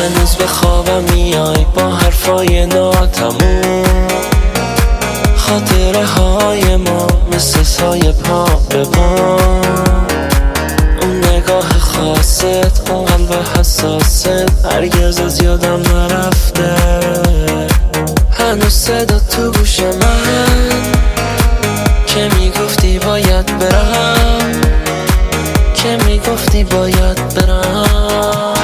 هنوز به خوابم میای با حرفای ناتموم. خاطره های ما مثل سایه پا به پا، اون نگاه خاصت، اون قلب حساست هرگز از یادم نرفته. هنوز صدا تو گوش من که میگفتی باید برم، که میگفتی باید برم.